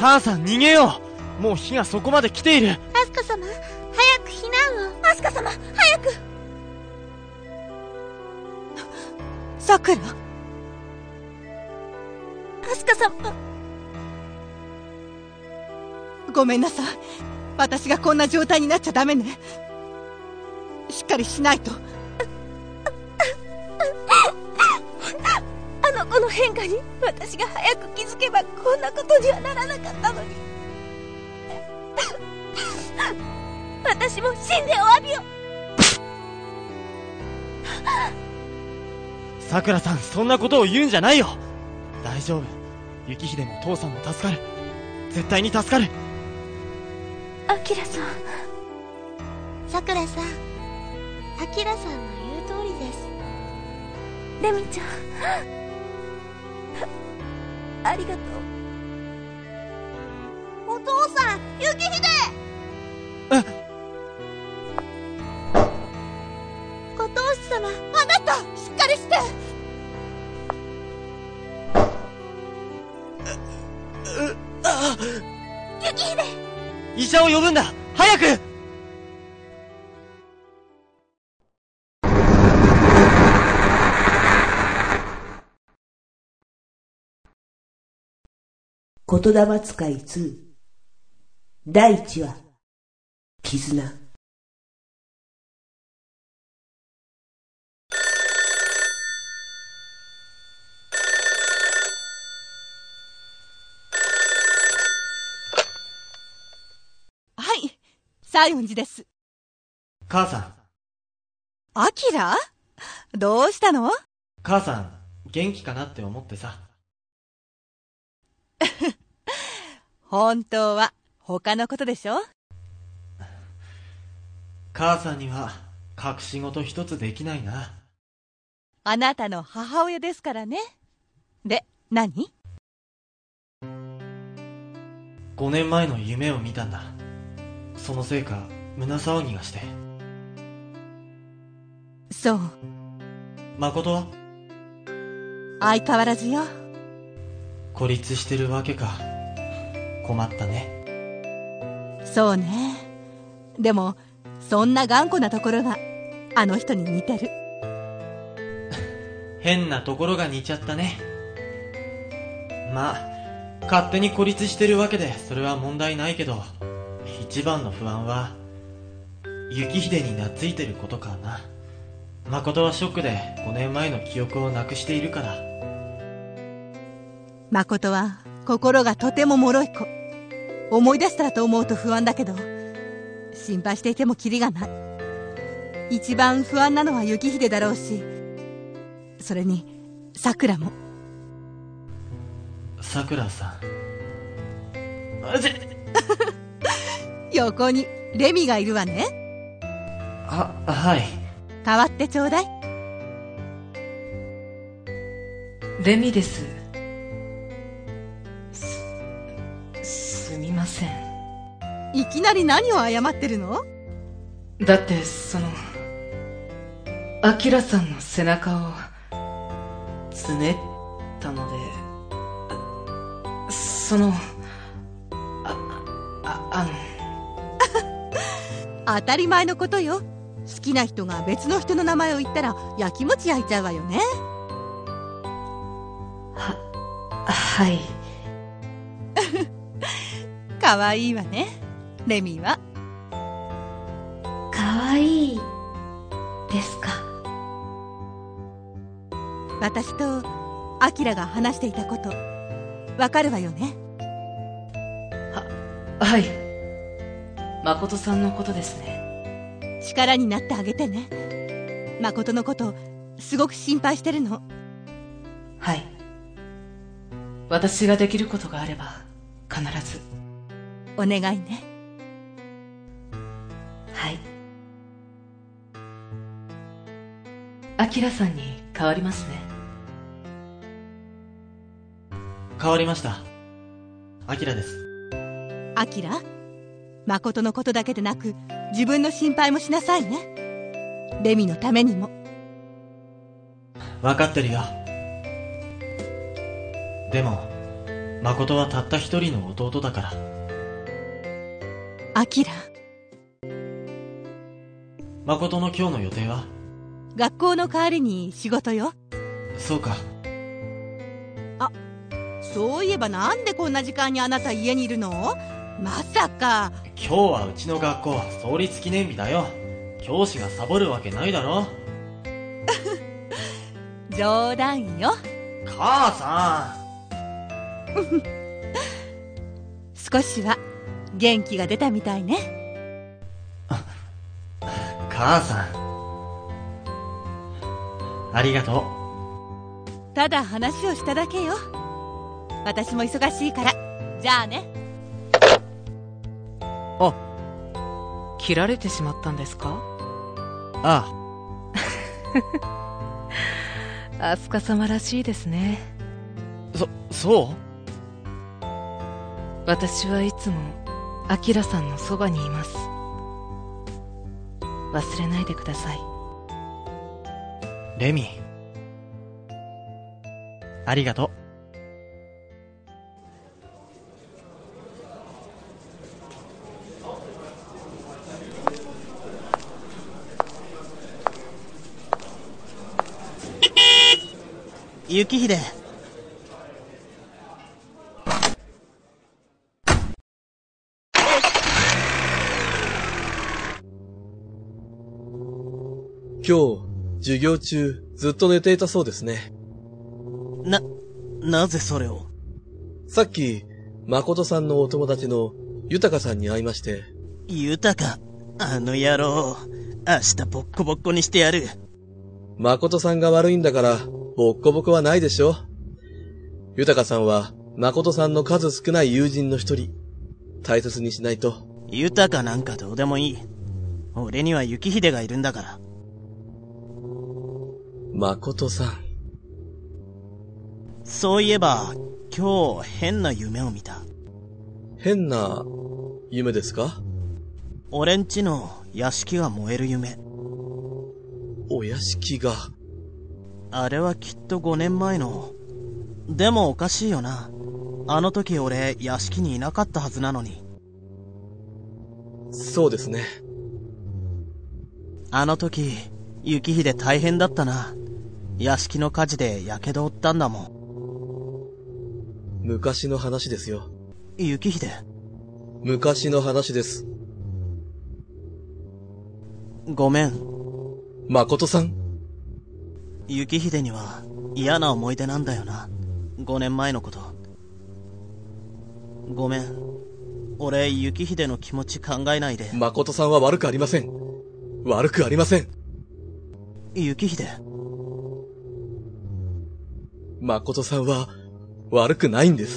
母さん逃げよう。もう火がそこまで来ている。 アスカ様、早く避難を。アスカ様、早く。 さくら。 アスカ様。 ごめんなさい。私がこんな状態になっちゃダメね。しっかりしないと。 あの子の変化に私が早く気づけばこんなことにはならなかったのに。私も死んでお詫びを。 さくらさん、そんなことを言うんじゃないよ。大丈夫。雪秀も父さんも助かる。絶対に助かる。 アキラさん。さくらさん、アキラさんの言う通りです。レミちゃん、ありがとう。お父さん、雪秀。ご当主様。 あなた、しっかりして。 雪秀。 医者を呼ぶんだ。早く。 言霊使い2第1話絆。 はい、西園寺です。 母さん。 アキラ？どうしたの？ 母さん、元気かなって思ってさ。 本当は他のことでしょ？ 母さんには隠し事一つできないな。 あなたの母親ですからね。で、何 ？5年前の夢を見たんだ。そのせいか胸騒ぎがして。 そう。 誠は？ 相変わらずよ。 孤立してるわけか。困ったね。 そうね。でもそんな頑固なところがあの人に似てる。 変なところが似ちゃったね。まあ勝手に孤立してるわけでそれは問題ないけど、一番の不安は雪秀に懐いてることかな。誠はショックで5年前の記憶をなくしているから。 誠は心がとても脆い子。思い出したらと思うと不安だけど、心配していてもキリがない。一番不安なのは雪秀だろうし、それにさくらも。 さくらさん。 横にレミがいるわね。 はい。 代わってちょうだい。 レミです。すみません。 いきなり何を謝ってるの？ だってアキラさんの背中をつねったので、 当たり前のことよ。好きな人が別の人の名前を言ったらやきもち焼いちゃうわよね。 はい。 かわいいわね、レミは。 かわいいですか？ 私とアキラが話していたことわかるわよね。 はい。誠さんのことですね。 力になってあげてね。誠のことすごく心配してるの。 はい。私ができることがあれば必ず。 お願いね。 はい。アキラさんに変わりますね。 変わりました。アキラです。 アキラ、誠のことだけでなく自分の心配もしなさいね。レミのためにも。 分かってるよ。でも誠はたった一人の弟だから。 アキラ。 誠の今日の予定は？ 学校の帰りに仕事よ。 そうか。 あ、そういえばなんでこんな時間にあなた家にいるの？まさか。 今日はうちの学校創立記念日だよ。教師がサボるわけないだろ。 冗談よ。 母さん。 少しは元気が出たみたいね。 母さん、ありがとう。ただ話をしただけよ。私も忙しいから。じゃあね。 あ、切られてしまったんですか？ ああ。飛鳥様らしいですね。 そう？ 私はいつも明さんのそばにいます。忘れないでください。 レミ、ありがとう。 雪秀。 今日、授業中、ずっと寝ていたそうですね。 なぜそれを？ さっき、誠さんのお友達の豊さんに会いまして。 豊、あの野郎、明日ボッコボッコにしてやる。 誠さんが悪いんだから、ボッコボコはないでしょ。豊さんは、誠さんの数少ない友人の一人。大切にしないと。 豊なんかどうでもいい。俺には雪秀がいるんだから。 誠さん。 そういえば、今日変な夢を見た。 変な夢ですか？ 俺んちの屋敷が燃える夢。 お屋敷が。 あれはきっと5年前の。でもおかしいよな。あの時俺屋敷にいなかったはずなのに。 そうですね。 あの時、雪秀大変だったな。屋敷の火事で火傷を負ったんだもん。 昔の話ですよ。 雪秀。 昔の話です。 ごめん。 誠さん。 雪秀には嫌な思い出なんだよな。5年前のこと。ごめん。俺、雪秀の気持ち考えないで。 誠さんは悪くありません。悪くありません。 雪秀。 誠さんは悪くないんです。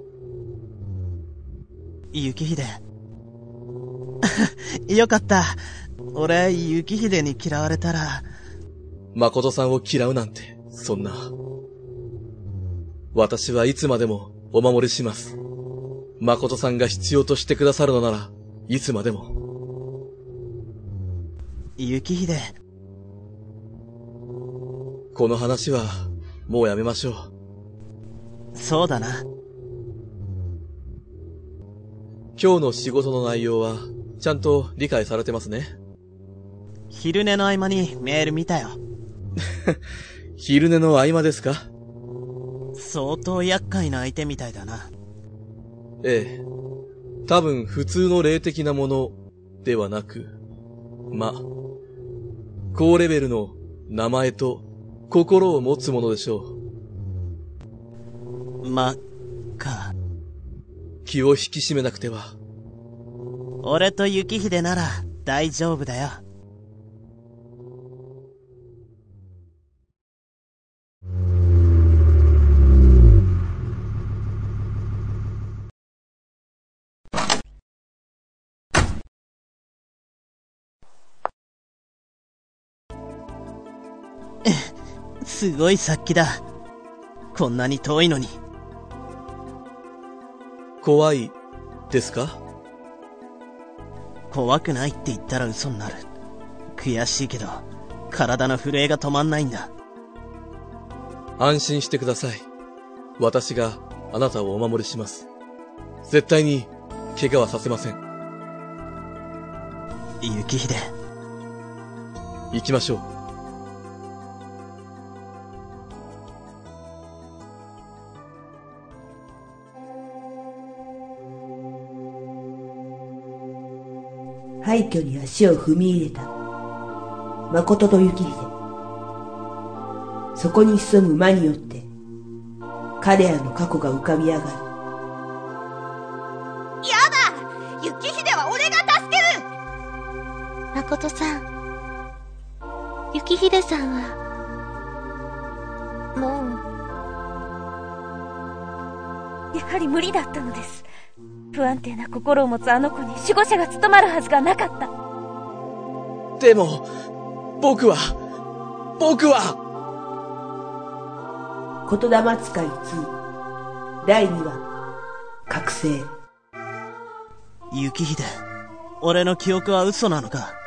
雪秀。よかった。俺、雪秀に嫌われたら。 誠さんを嫌うなんて、そんな。私はいつまでもお守りします。誠さんが必要としてくださるのなら、いつまでも。 雪秀。 この話は、もうやめましょう。そうだな。 今日の仕事の内容は、ちゃんと理解されてますね。 昼寝の合間にメール見たよ。 昼寝の合間ですか？ 相当厄介な相手みたいだな。 ええ。多分普通の霊的なものではなく、高レベルの名前と心を持つものでしょう。気を引き締めなくては。 俺と雪秀なら大丈夫だよ。すごい殺気だ。こんなに遠いのに。 怖いですか？ 怖くないって言ったら嘘になる。悔しいけど、体の震えが止まんないんだ。 安心してください。私があなたをお守りします。絶対に怪我はさせません。 雪秀。 行きましょう。 廃墟に足を踏み入れた誠と雪秀。そこに潜む馬によって彼らの過去が浮かび上がる。 やだ、雪秀は俺が助ける。誠さん、雪秀さんはもうやはり無理だったのです。不安定な心を持つあの子に守護者が務まるはずがなかった。 でも、僕は言霊使い2第2話覚醒。 雪秀、俺の記憶は嘘なのか？